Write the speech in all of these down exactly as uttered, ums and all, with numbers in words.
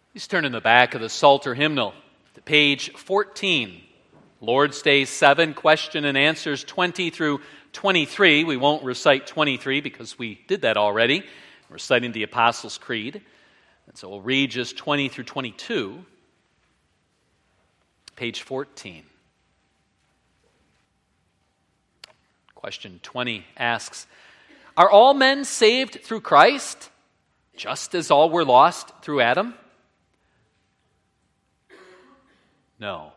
Please turn in the back of the Psalter hymnal to page fourteen. Lord's Day seven, question and answers twenty through twenty-three. We won't recite twenty-three because we did that already. We're reciting the Apostles' Creed. And so we'll read just twenty through twenty-two. Page fourteen. Question twenty asks, are all men saved through Christ, just as all were lost through Adam? No.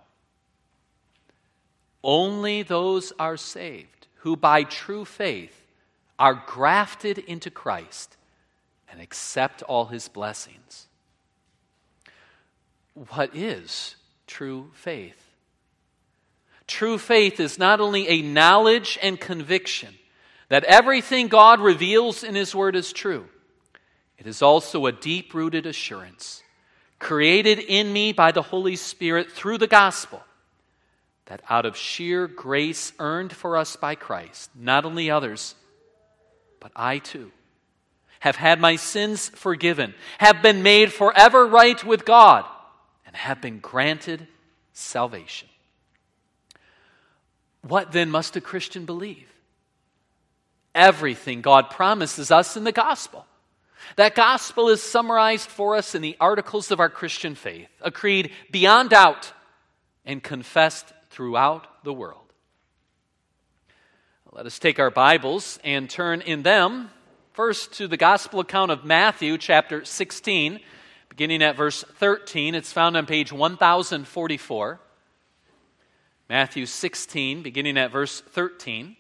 Only those are saved who by true faith are grafted into Christ and accept all his blessings. What is true faith? True faith is not only a knowledge and conviction that everything God reveals in his word is true, it is also a deep-rooted assurance created in me by the Holy Spirit through the gospel, that out of sheer grace earned for us by Christ, not only others, but I too, have had my sins forgiven, have been made forever right with God, and have been granted salvation. What then must a Christian believe? Everything God promises us in the gospel. That gospel is summarized for us in the articles of our Christian faith, a creed beyond doubt and confessed throughout the world. Let us take our Bibles and turn in them first to the gospel account of Matthew chapter sixteen, beginning at verse thirteen. It's found on page one thousand forty-four. Matthew sixteen, beginning at verse thirteen.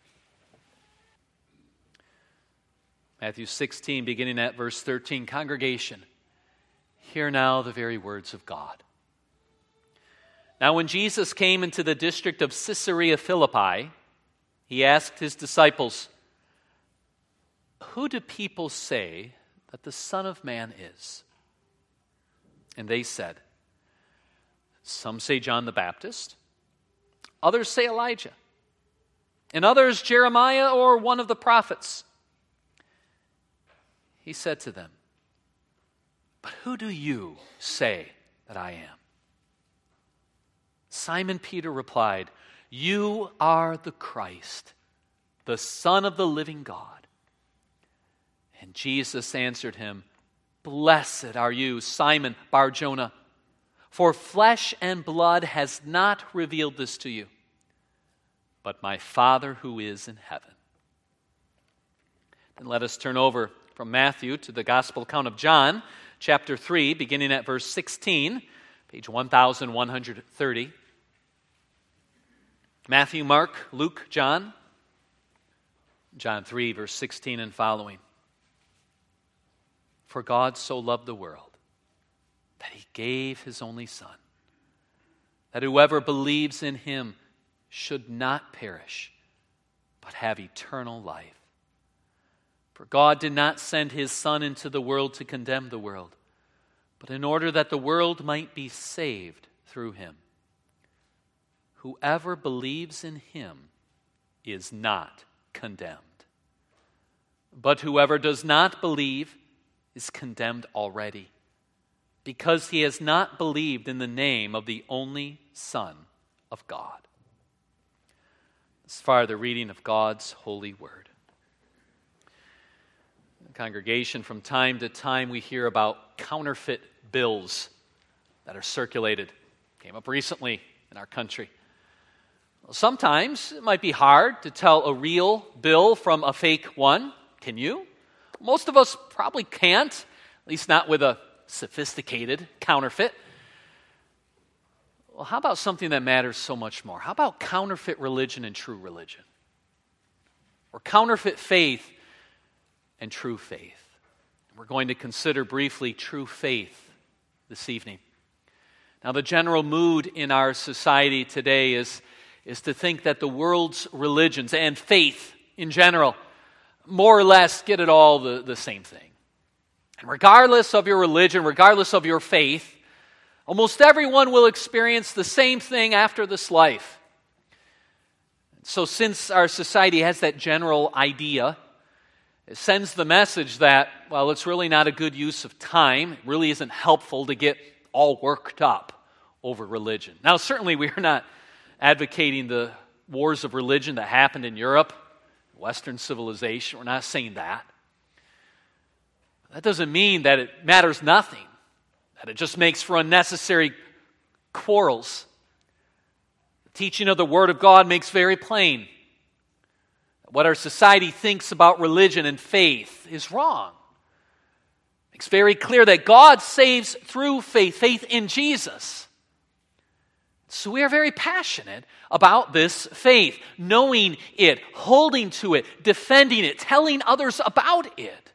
Matthew sixteen, beginning at verse thirteen. Congregation, hear now the very words of God. Now when Jesus came into the district of Caesarea Philippi, he asked his disciples, who do people say that the Son of Man is? And they said, some say John the Baptist, others say Elijah, and others Jeremiah or one of the prophets. He said to them, but who do you say that I am? Simon Peter replied, you are the Christ, the Son of the living God. And Jesus answered him, blessed are you, Simon Bar-Jonah, for flesh and blood has not revealed this to you, but my Father who is in heaven. Then let us turn over from Matthew to the gospel account of John, chapter three, beginning at verse sixteen, page one thousand one hundred thirty. Matthew, Mark, Luke, John. John three, verse sixteen and following. For God so loved the world that he gave his only Son, that whoever believes in him should not perish, but have eternal life. For God did not send his Son into the world to condemn the world, but in order that the world might be saved through him. Whoever believes in him is not condemned, but whoever does not believe is condemned already, because he has not believed in the name of the only Son of God. As far as the reading of God's holy word. Congregation, from time to time we hear about counterfeit bills that are circulated. Came up recently in our country. Well, sometimes it might be hard to tell a real bill from a fake one. Can you? Most of us probably can't, at least not with a sophisticated counterfeit. Well, how about something that matters so much more? How about counterfeit religion and true religion? Or counterfeit faith and true faith. We're going to consider briefly true faith this evening. Now, the general mood in our society today is, is to think that the world's religions and faith in general more or less get it all the, the same thing. And regardless of your religion, regardless of your faith, almost everyone will experience the same thing after this life. So since our society has that general idea, It sends the message that, well, it's really not a good use of time. It really isn't helpful to get all worked up over religion. Now, certainly we are not advocating the wars of religion that happened in Europe, Western civilization. We're not saying that. That doesn't mean that it matters nothing, that it just makes for unnecessary quarrels. The teaching of the Word of God makes very plain what our society thinks about religion and faith is wrong. It's very clear that God saves through faith, faith in Jesus. So we are very passionate about this faith, knowing it, holding to it, defending it, telling others about it.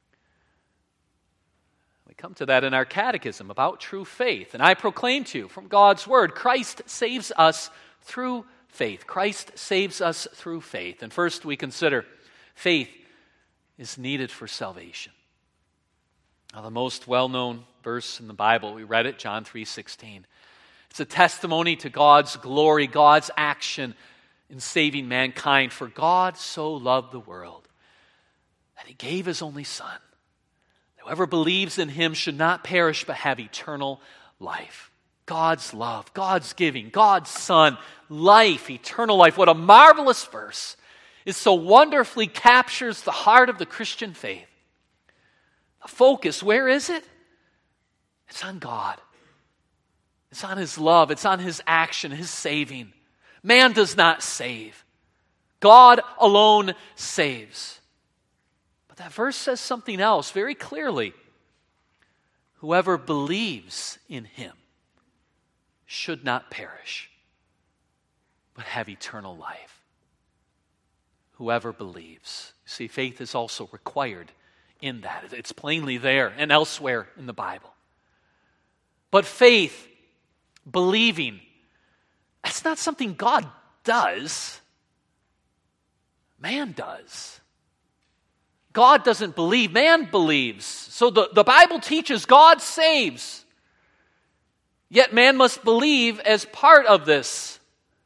We come to that in our catechism about true faith. And I proclaim to you from God's Word, Christ saves us through faith. Christ saves us through faith. And first we consider faith is needed for salvation. Now, the most well-known verse in the Bible, we read it, John three sixteen. It's a testimony to God's glory, God's action in saving mankind. For God so loved the world that He gave His only Son. Whoever believes in Him should not perish but have eternal life. God's love, God's giving, God's Son, life, eternal life. What a marvelous verse. It so wonderfully captures the heart of the Christian faith. The focus, where is it? It's on God. It's on His love. It's on His action, His saving. Man does not save. God alone saves. But that verse says something else very clearly. Whoever believes in Him should not perish, but have eternal life. Whoever believes. See, faith is also required in that. It's plainly there and elsewhere in the Bible. But faith, believing, that's not something God does. Man does. God doesn't believe, man believes. So the, the Bible teaches God saves. Yet man must believe as part of this.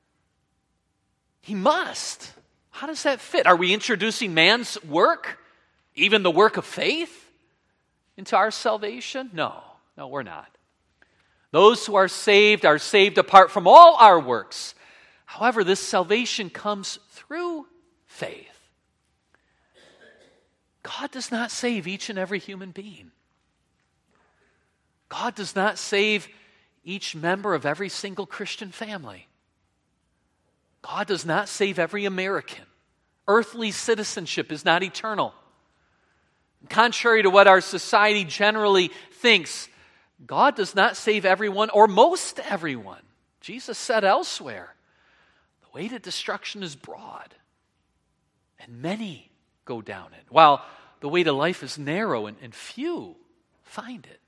He must. How does that fit? Are we introducing man's work, even the work of faith, into our salvation? No, no, we're not. Those who are saved are saved apart from all our works. However, this salvation comes through faith. God does not save each and every human being. God does not save each member of every single Christian family. God does not save every American. Earthly citizenship is not eternal. Contrary to what our society generally thinks, God does not save everyone or most everyone. Jesus said elsewhere, the way to destruction is broad, and many go down it, while the way to life is narrow and, and few find it.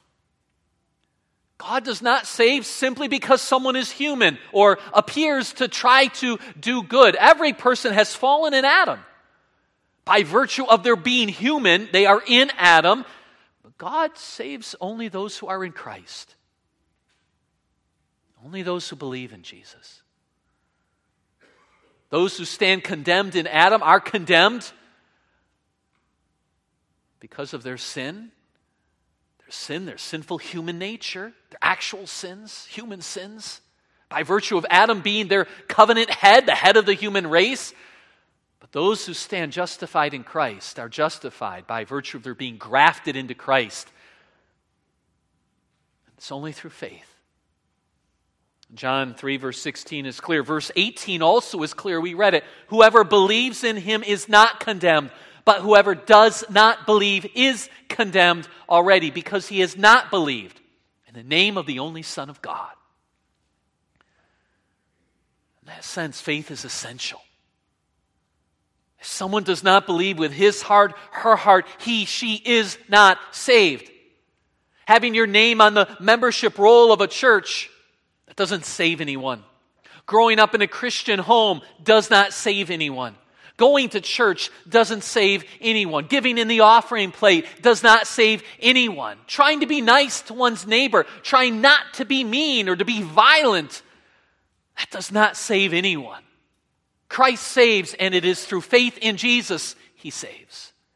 God does not save simply because someone is human or appears to try to do good. Every person has fallen in Adam. By virtue of their being human, they are in Adam. But God saves only those who are in Christ. Only those who believe in Jesus. Those who stand condemned in Adam are condemned because of their sin. Their sin, their sinful human nature, their actual sins, human sins, by virtue of Adam being their covenant head, the head of the human race. But those who stand justified in Christ are justified by virtue of their being grafted into Christ. It's only through faith. John three verse sixteen is clear. Verse eighteen also is clear. We read it. Whoever believes in Him is not condemned. But whoever does not believe is condemned already because he has not believed in the name of the only Son of God. In that sense, faith is essential. If someone does not believe with his heart, her heart, he, she is not saved. Having your name on the membership roll of a church, that doesn't save anyone. Growing up in a Christian home does not save anyone. Going to church doesn't save anyone. Giving in the offering plate does not save anyone. Trying to be nice to one's neighbor, trying not to be mean or to be violent, that does not save anyone. Christ saves, and it is through faith in Jesus He saves.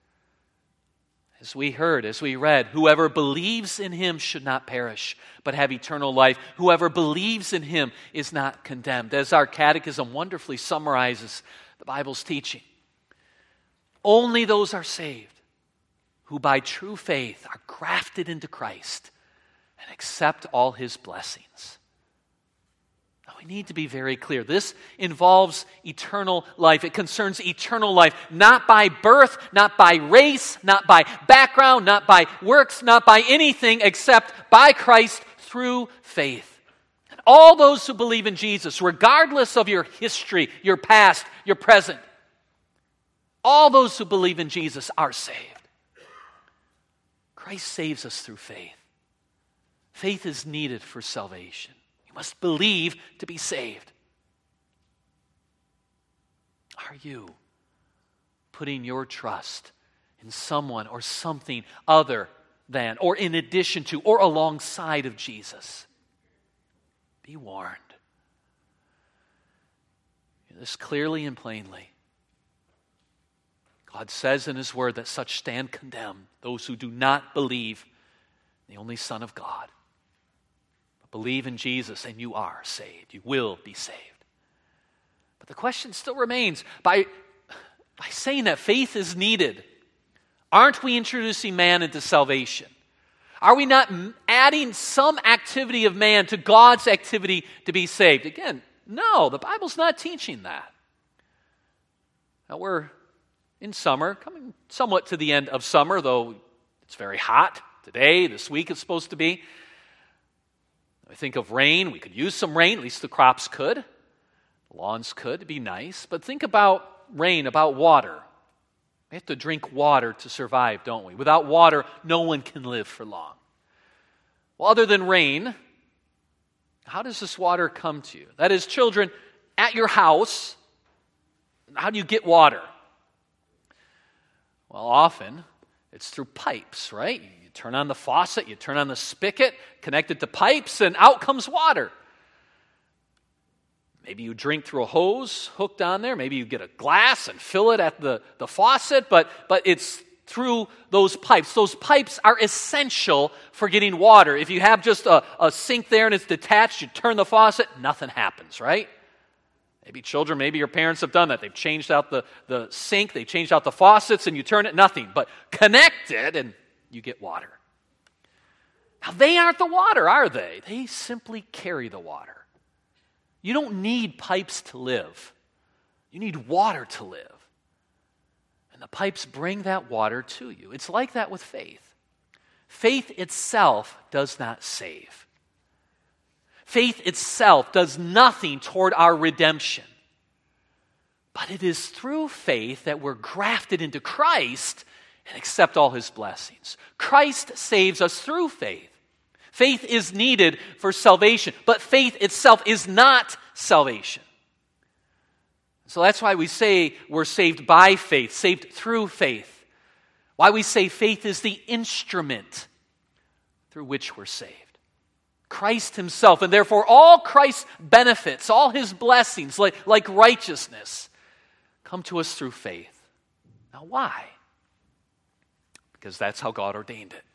As we heard, as we read, whoever believes in him should not perish, but have eternal life. Whoever believes in him is not condemned. As our catechism wonderfully summarizes the Bible's teaching, only those are saved who by true faith are grafted into Christ and accept all his blessings. Now, we need to be very clear. This involves eternal life. It concerns eternal life, not by birth, not by race, not by background, not by works, not by anything except by Christ through faith. And all those who believe in Jesus, regardless of your history, your past, your present, all those who believe in Jesus are saved. Christ saves us through faith. Faith is needed for salvation. You must believe to be saved. Are you putting your trust in someone or something other than, or in addition to, or alongside of Jesus? Be warned. Hear this clearly and plainly. God says in his word that such stand condemned, those who do not believe in the only Son of God. But believe in Jesus and you are saved. You will be saved. But the question still remains, by, by saying that faith is needed, aren't we introducing man into salvation? Are we not adding some activity of man to God's activity to be saved? Again, no, the Bible's not teaching that. Now we're in summer, coming somewhat to the end of summer, though it's very hot today, this week it's supposed to be. I think of rain. We could use some rain, at least the crops could. The lawns could, it'd be nice. But think about rain, about water. We have to drink water to survive, don't we? Without water, no one can live for long. Well, other than rain, how does this water come to you? That is, children, at your house, how do you get water? Well, often it's through pipes, right? You turn on the faucet, you turn on the spigot, connect it to pipes, and out comes water. Maybe you drink through a hose hooked on there. Maybe you get a glass and fill it at the, the faucet, but, but it's through those pipes. Those pipes are essential for getting water. If you have just a, a sink there and it's detached, you turn the faucet, nothing happens, right? Maybe children, maybe your parents have done that. They've changed out the, the sink, they changed out the faucets, and you turn it, nothing. But connect it, and you get water. Now, they aren't the water, are they? They simply carry the water. You don't need pipes to live. You need water to live. And the pipes bring that water to you. It's like that with faith. Faith itself does not save. Faith itself does nothing toward our redemption. But it is through faith that we're grafted into Christ and accept all his blessings. Christ saves us through faith. Faith is needed for salvation, but faith itself is not salvation. So that's why we say we're saved by faith, saved through faith. Why we say faith is the instrument through which we're saved. Christ himself, and therefore all Christ's benefits, all his blessings, like, like righteousness, come to us through faith. Now why? Because that's how God ordained it.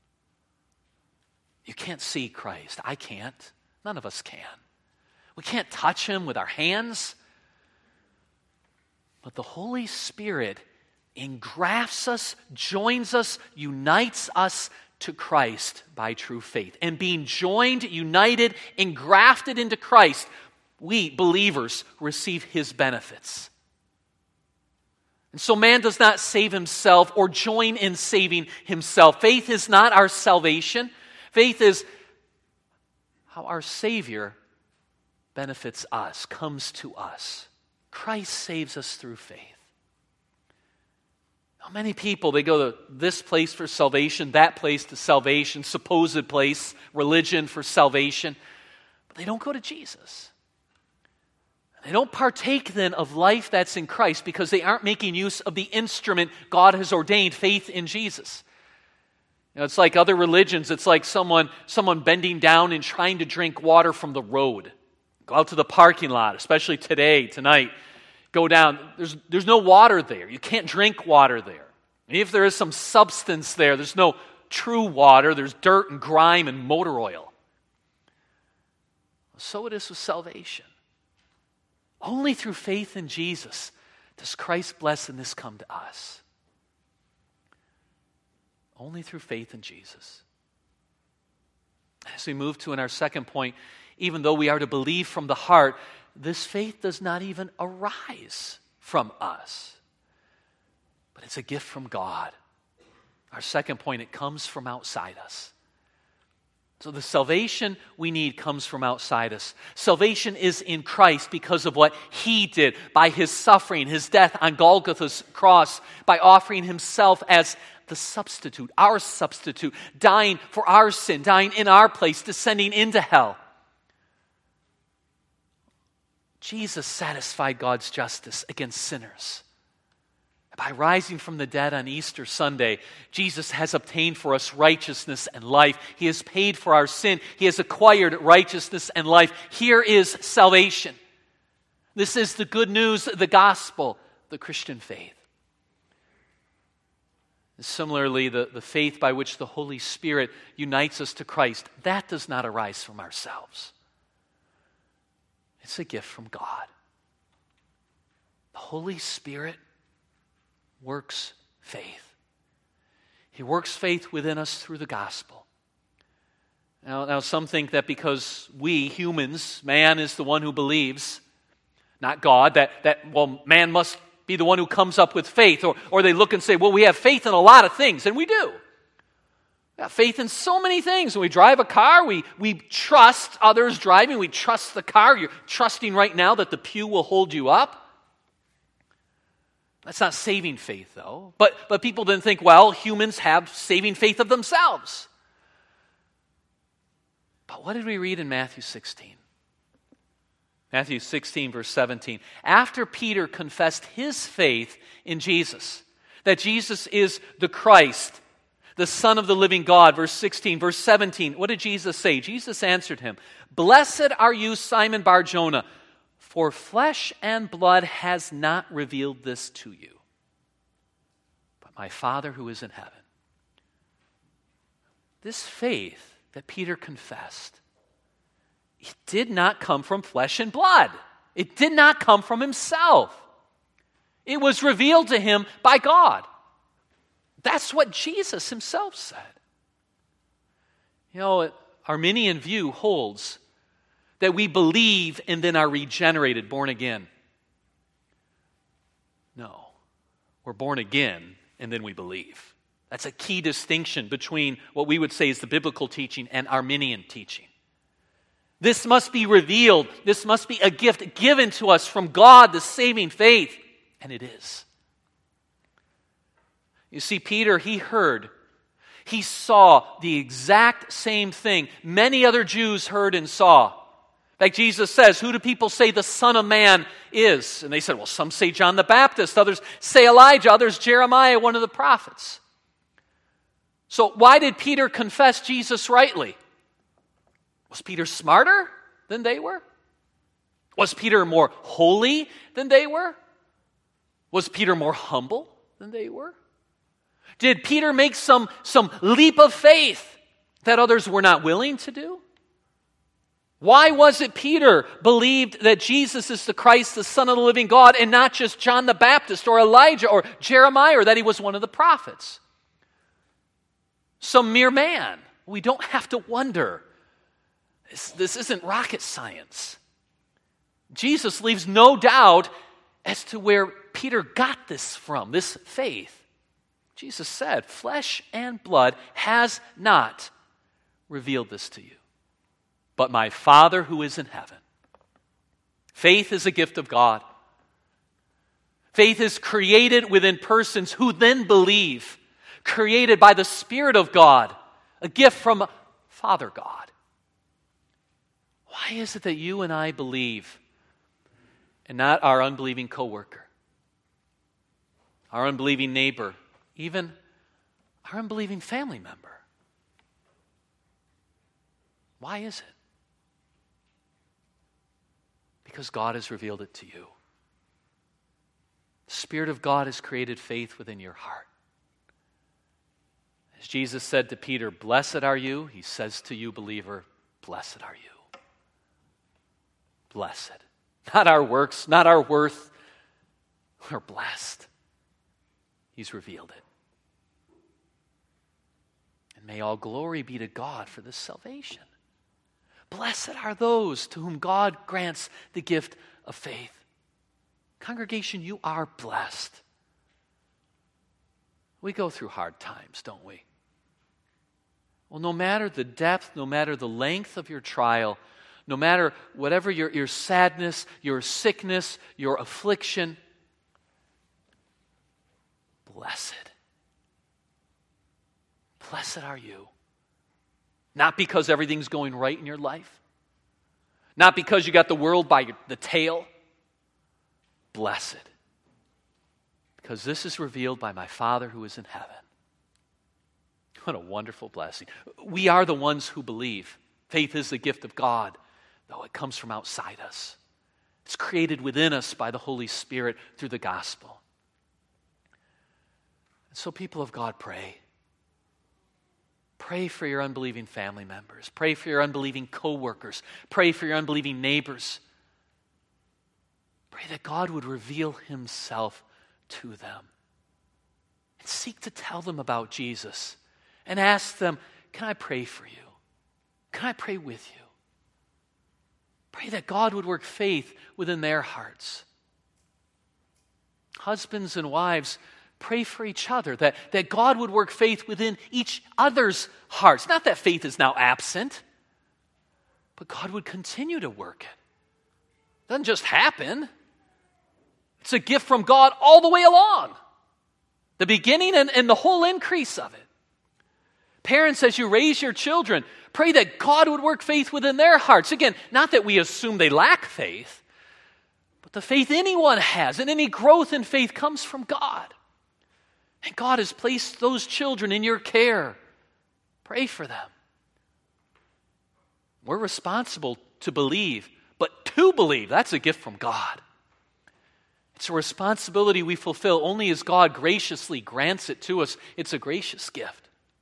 You can't see Christ. I can't. None of us can. We can't touch him with our hands. But the Holy Spirit engrafts us, joins us, unites us to Christ by true faith. And being joined, united, engrafted into Christ, we, believers, receive his benefits. And so man does not save himself or join in saving himself. Faith is not our salvation. Faith is how our Savior benefits us, comes to us. Christ saves us through faith. Now, many people, they go to this place for salvation, that place to salvation, supposed place, religion for salvation, but they don't go to Jesus. They don't partake then of life that's in Christ because they aren't making use of the instrument God has ordained, faith in Jesus. You know, it's like other religions. It's like someone, someone bending down and trying to drink water from the road. Go out to the parking lot, especially today, tonight. Go down. There's, there's no water there. You can't drink water there. If there is some substance there, there's no true water, there's dirt and grime and motor oil. So it is with salvation. Only through faith in Jesus does Christ's blessedness come to us. Only through faith in Jesus. As we move to in our second point, even though we are to believe from the heart, this faith does not even arise from us, but it's a gift from God. Our second point, it comes from outside us. So the salvation we need comes from outside us. Salvation is in Christ because of what He did by His suffering, His death on Golgotha's cross, by offering Himself as the substitute, our substitute, dying for our sin, dying in our place, descending into hell. Jesus satisfied God's justice against sinners. By rising from the dead on Easter Sunday, Jesus has obtained for us righteousness and life. He has paid for our sin. He has acquired righteousness and life. Here is salvation. This is the good news, the gospel, the Christian faith. Similarly, the, the faith by which the Holy Spirit unites us to Christ, that does not arise from ourselves. It's a gift from God. The Holy Spirit works faith. He works faith within us through the gospel. Now, now, some think that because we, humans, man is the one who believes, not God, that, that well, man must be the one who comes up with faith. Or, or they look and say, well, we have faith in a lot of things, and we do. We have faith in so many things. When we drive a car, we, we trust others driving. We trust the car. You're trusting right now that the pew will hold you up. That's not saving faith, though. But, but people then think, well, humans have saving faith of themselves. But what did we read in Matthew sixteen? Matthew sixteen, verse seventeen. After Peter confessed his faith in Jesus, that Jesus is the Christ, the Son of the living God, verse sixteen, verse seventeen, what did Jesus say? Jesus answered him, "Blessed are you, Simon Bar-Jonah, for flesh and blood has not revealed this to you, but my Father who is in heaven." This faith that Peter confessed, it did not come from flesh and blood. It did not come from himself. It was revealed to him by God. That's what Jesus himself said. You know, Arminian view holds that we believe and then are regenerated, born again. No, we're born again and then we believe. That's a key distinction between what we would say is the biblical teaching and Arminian teaching. This must be revealed. This must be a gift given to us from God, the saving faith. And it is. You see, Peter, he heard, he saw the exact same thing many other Jews heard and saw. Like Jesus says, who do people say the Son of Man is? And they said, well, some say John the Baptist, others say Elijah, others Jeremiah, one of the prophets. So why did Peter confess Jesus rightly? Was Peter smarter than they were? Was Peter more holy than they were? Was Peter more humble than they were? Did Peter make some, some leap of faith that others were not willing to do? Why was it Peter believed that Jesus is the Christ, the Son of the living God, and not just John the Baptist or Elijah or Jeremiah, or that he was one of the prophets? Some mere man. We don't have to wonder. This, this isn't rocket science. Jesus leaves no doubt as to where Peter got this from, this faith. Jesus said, flesh and blood has not revealed this to you, but my Father who is in heaven. Faith is a gift of God. Faith is created within persons who then believe, created by the Spirit of God, a gift from Father God. Why is it that you and I believe and not our unbelieving coworker, our unbelieving neighbor, even our unbelieving family member? Why is it? Because God has revealed it to you. The Spirit of God has created faith within your heart. As Jesus said to Peter, "Blessed are you," he says to you, believer, "Blessed are you." Blessed. Not our works, not our worth. We're blessed. He's revealed it. And may all glory be to God for this salvation. Blessed are those to whom God grants the gift of faith. Congregation, you are blessed. We go through hard times, don't we? Well, no matter the depth, no matter the length of your trial, no matter whatever your, your sadness, your sickness, your affliction, blessed. Blessed are you. Not because everything's going right in your life. Not because you got the world by the tail. Blessed. Because this is revealed by my Father who is in heaven. What a wonderful blessing. We are the ones who believe. Faith is the gift of God, though it comes from outside us. It's created within us by the Holy Spirit through the gospel. And so, people of God, pray. Pray for your unbelieving family members. Pray for your unbelieving co-workers. Pray for your unbelieving neighbors. Pray that God would reveal himself to them. And seek to tell them about Jesus. And ask them, can I pray for you? Can I pray with you? Pray that God would work faith within their hearts. Husbands and wives, pray for each other, that, that God would work faith within each other's hearts. Not that faith is now absent, but God would continue to work it. It doesn't just happen. It's a gift from God all the way along. The beginning and, and the whole increase of it. Parents, as you raise your children, pray that God would work faith within their hearts. Again, not that we assume they lack faith, but the faith anyone has and any growth in faith comes from God. And God has placed those children in your care. Pray for them. We're responsible to believe, but to believe, that's a gift from God. It's a responsibility we fulfill only as God graciously grants it to us. It's a gracious gift.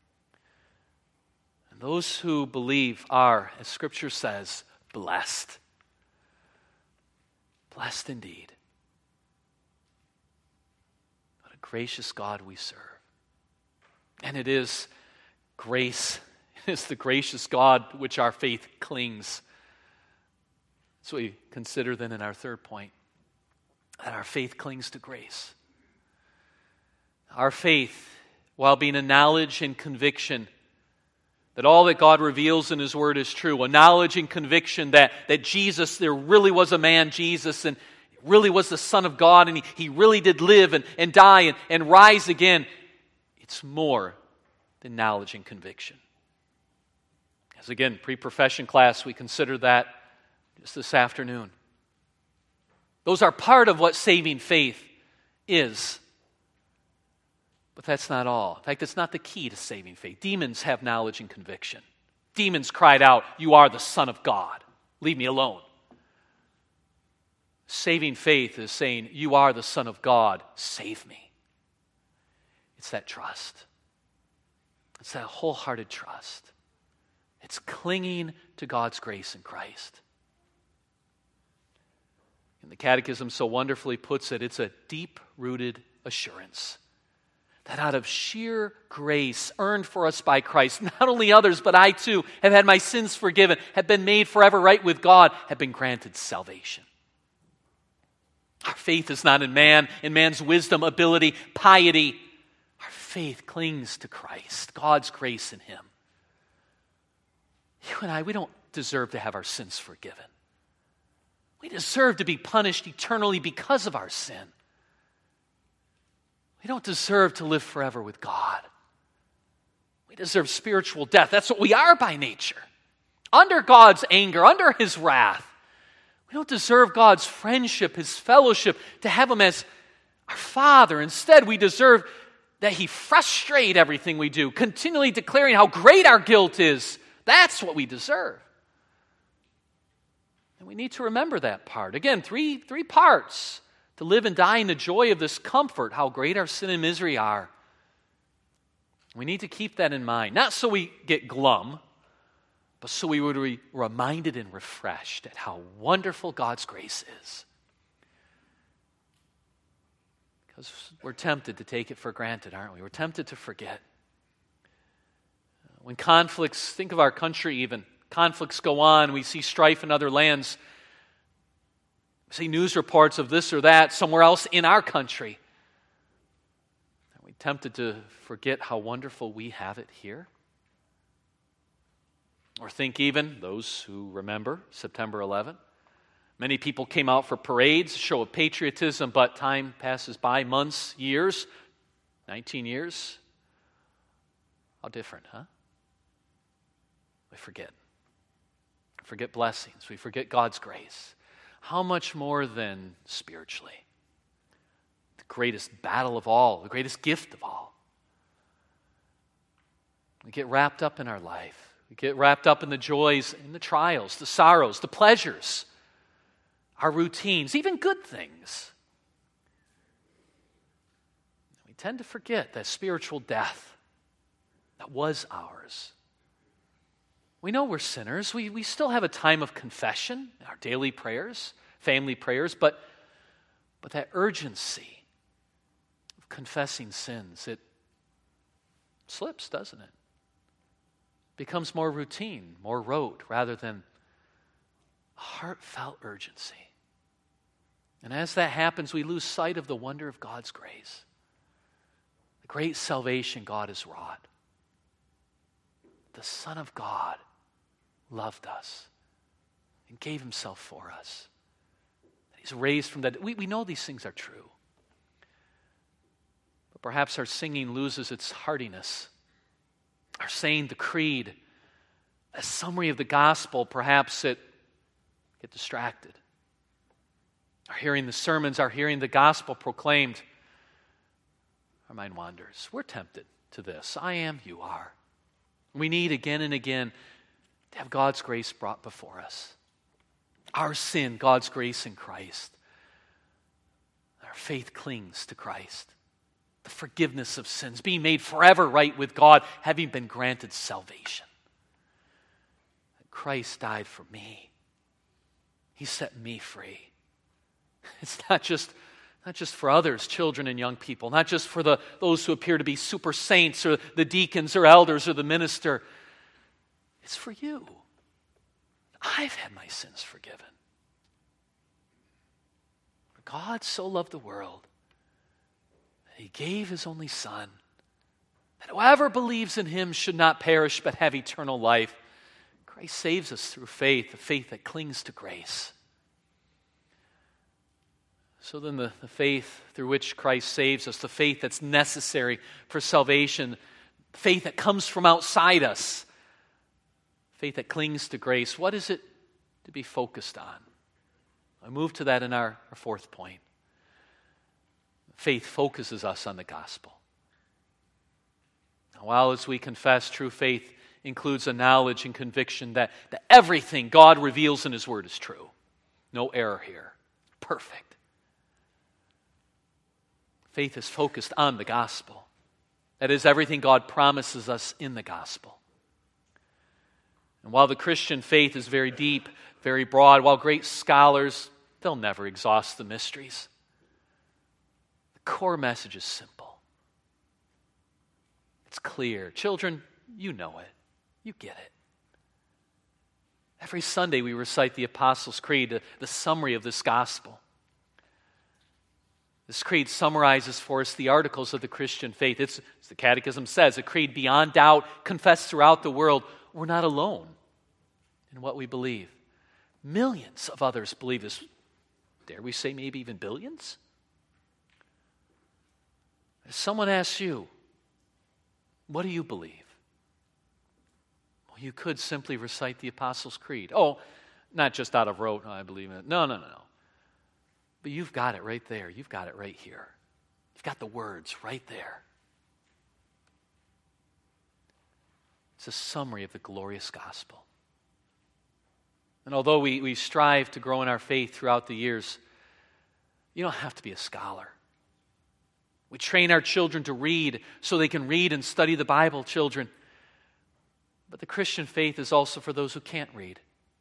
And those who believe are, as Scripture says, blessed. Blessed indeed. What a gracious God we serve. And it is grace. It is the gracious God to which our faith clings. That's what we consider then in our third point. That our faith clings to grace. Our faith, while being a knowledge and conviction that all that God reveals in His Word is true, a knowledge and conviction that, that Jesus, there really was a man, Jesus, and really was the Son of God, and He, he really did live and, and die and, and rise again. It's more than knowledge and conviction. As again, pre-profession class, we consider that just this afternoon. Those are part of what saving faith is. But that's not all. In fact, it's not the key to saving faith. Demons have knowledge and conviction. Demons cried out, "You are the Son of God. Leave me alone." Saving faith is saying, "You are the Son of God. Save me." It's that trust. It's that wholehearted trust. It's clinging to God's grace in Christ. And the Catechism so wonderfully puts it, it's a deep-rooted assurance that out of sheer grace earned for us by Christ, not only others, but I too have had my sins forgiven, have been made forever right with God, have been granted salvation. Our faith is not in man, in man's wisdom, ability, piety. Our faith clings to Christ, God's grace in Him. You and I, we don't deserve to have our sins forgiven. We deserve to be punished eternally because of our sin. We don't deserve to live forever with God. We deserve spiritual death. That's what we are by nature. Under God's anger, under His wrath. We don't deserve God's friendship, His fellowship, to have Him as our Father. Instead, we deserve that He frustrate everything we do, continually declaring how great our guilt is. That's what we deserve. And we need to remember that part. Again, three, three parts to live and die in the joy of this comfort, how great our sin and misery are. We need to keep that in mind, not so we get glum, but so we would be reminded and refreshed at how wonderful God's grace is. Because we're tempted to take it for granted, aren't we? We're tempted to forget. When conflicts, think of our country even, conflicts go on, we see strife in other lands, we see news reports of this or that somewhere else in our country. Are we tempted to forget how wonderful we have it here? Or think even, those who remember September eleventh, many people came out for parades, a show of patriotism, but time passes by, months, years, nineteen years. How different, huh? We forget. We forget blessings. We forget God's grace. How much more than spiritually? The greatest battle of all, the greatest gift of all. We get wrapped up in our life. We get wrapped up in the joys, in the trials, the sorrows, the pleasures, our routines, even good things. We tend to forget that spiritual death that was ours. We know we're sinners. We, we still have a time of confession, our daily prayers, family prayers, but, but that urgency of confessing sins, it slips, doesn't it? Becomes more routine, more rote, rather than a heartfelt urgency. And as that happens, we lose sight of the wonder of God's grace, the great salvation God has wrought. The Son of God loved us and gave himself for us. He's raised from that. We, we know these things are true. But perhaps our singing loses its heartiness. Our saying the creed, a summary of the gospel, perhaps it get distracted. Our hearing the sermons, our hearing the gospel proclaimed, our mind wanders. We're tempted to this. I am, you are. We need again and again to have God's grace brought before us. Our sin, God's grace in Christ. Our faith clings to Christ. The forgiveness of sins, being made forever right with God, having been granted salvation. Christ died for me. He set me free. It's not just, not just for others, children and young people, not just for the, those who appear to be super saints or the deacons or elders or the minister. It's for you. I've had my sins forgiven. For God so loved the world, He gave His only Son, that whoever believes in Him should not perish but have eternal life. Christ saves us through faith, a faith that clings to grace. So then the, the faith through which Christ saves us, the faith that's necessary for salvation, faith that comes from outside us, faith that clings to grace, what is it to be focused on? I move to that in our, our fourth point. Faith focuses us on the gospel. Now, while as we confess, true faith includes a knowledge and conviction that, that everything God reveals in His Word is true. No error here. Perfect. Faith is focused on the gospel. That is, everything God promises us in the gospel. And while the Christian faith is very deep, very broad, while great scholars, they'll never exhaust the mysteries, the core message is simple. It's clear. Children, you know it. You get it. Every Sunday we recite the Apostles' Creed, the summary of this gospel. This creed summarizes for us the articles of the Christian faith. It's, as the Catechism says, a creed beyond doubt, confessed throughout the world. We're not alone in what we believe. Millions of others believe this. Dare we say maybe even billions? If someone asks you, what do you believe? Well, you could simply recite the Apostles' Creed. Oh, not just out of rote, oh, I believe in it. No, no, no, no. But you've got it right there. You've got it right here. You've got the words right there. It's a summary of the glorious gospel. And although we, we strive to grow in our faith throughout the years, you don't have to be a scholar. We train our children to read so they can read and study the Bible, children. But the Christian faith is also for those who can't read.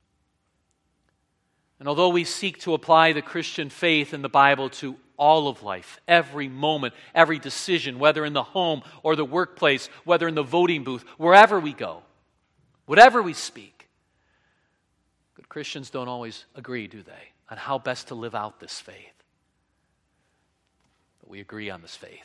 And although we seek to apply the Christian faith in the Bible to all of life, every moment, every decision, whether in the home or the workplace, whether in the voting booth, wherever we go, whatever we speak, good Christians don't always agree, do they, on how best to live out this faith. But we agree on this faith.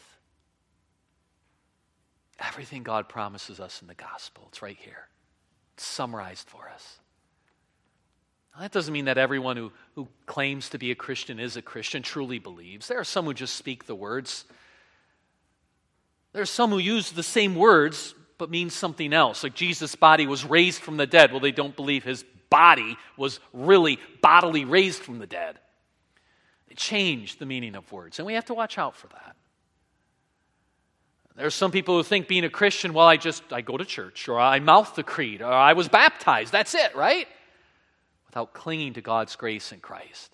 Everything God promises us in the gospel, it's right here. It's summarized for us. Now, that doesn't mean that everyone who, who claims to be a Christian is a Christian, truly believes. There are some who just speak the words. There are some who use the same words but mean something else. Like Jesus' body was raised from the dead. Well, they don't believe his body was really bodily raised from the dead. They change the meaning of words, and we have to watch out for that. There are some people who think being a Christian, well, I just, I go to church, or I mouth the creed, or I was baptized. That's it, right? Without clinging to God's grace in Christ.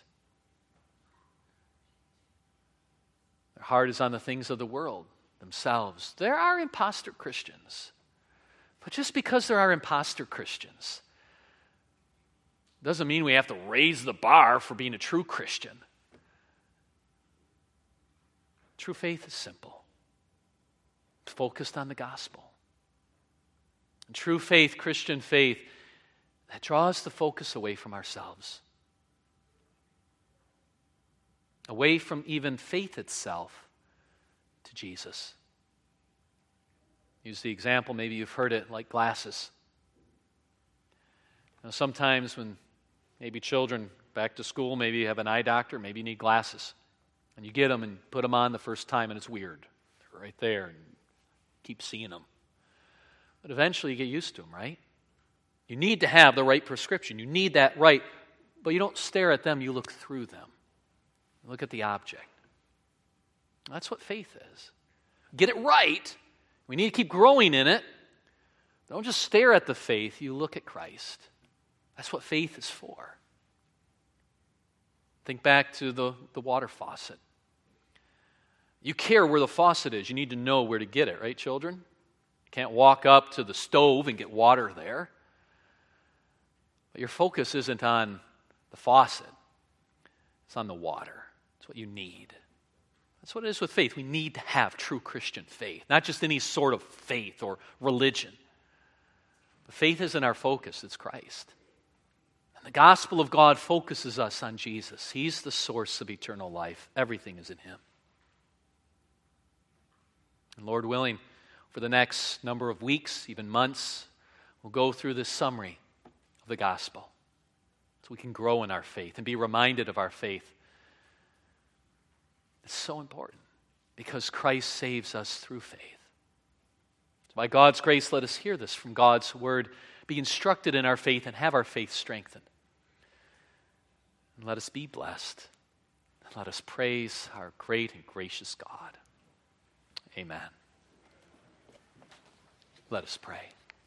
Their heart is on the things of the world themselves. There are imposter Christians. But just because there are imposter Christians doesn't mean we have to raise the bar for being a true Christian. True faith is simple. It's focused on the gospel. And true faith, Christian faith, that draws the focus away from ourselves. Away from even faith itself to Jesus. Use the example, maybe you've heard it, like glasses. You know, sometimes when maybe children back to school, maybe you have an eye doctor, maybe you need glasses. And you get them and put them on the first time and it's weird. They're right there and you keep seeing them. But eventually you get used to them, right? You need to have the right prescription. You need that right. But you don't stare at them, you look through them. You look at the object. That's what faith is. Get it right. We need to keep growing in it. Don't just stare at the faith, you look at Christ. That's what faith is for. Think back to the, the water faucet. You care where the faucet is. You need to know where to get it, right, children? You can't walk up to the stove and get water there. But your focus isn't on the faucet. It's on the water. It's what you need. That's what it is with faith. We need to have true Christian faith, not just any sort of faith or religion. But faith isn't our focus, it's Christ. And the gospel of God focuses us on Jesus. He's the source of eternal life. Everything is in him. And Lord willing, for the next number of weeks, even months, we'll go through this summary of the gospel so we can grow in our faith and be reminded of our faith. It's so important because Christ saves us through faith. So by God's grace, let us hear this from God's word, be instructed in our faith and have our faith strengthened. And let us be blessed. And let us praise our great and gracious God. Amen. Let us pray.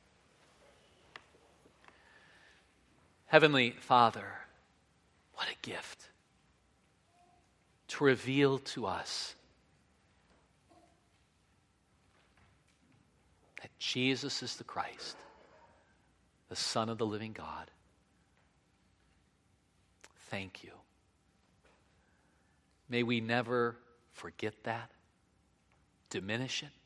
Heavenly Father, what a gift to reveal to us that Jesus is the Christ, the Son of the living God. Thank you. May we never forget that, diminish it.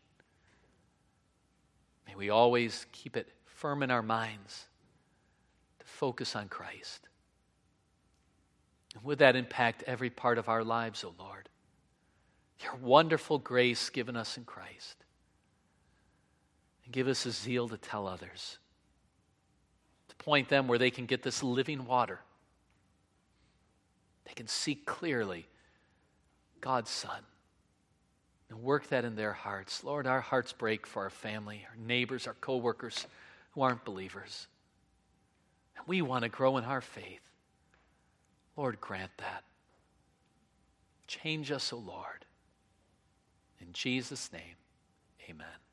May we always keep it firm in our minds to focus on Christ. And would that impact every part of our lives, O Lord? Your wonderful grace given us in Christ. And give us a zeal to tell others, to point them where they can get this living water. They can see clearly God's Son and work that in their hearts. Lord, our hearts break for our family, our neighbors, our co-workers who aren't believers. And we want to grow in our faith. Lord, grant that. Change us, O Lord. In Jesus' name, amen.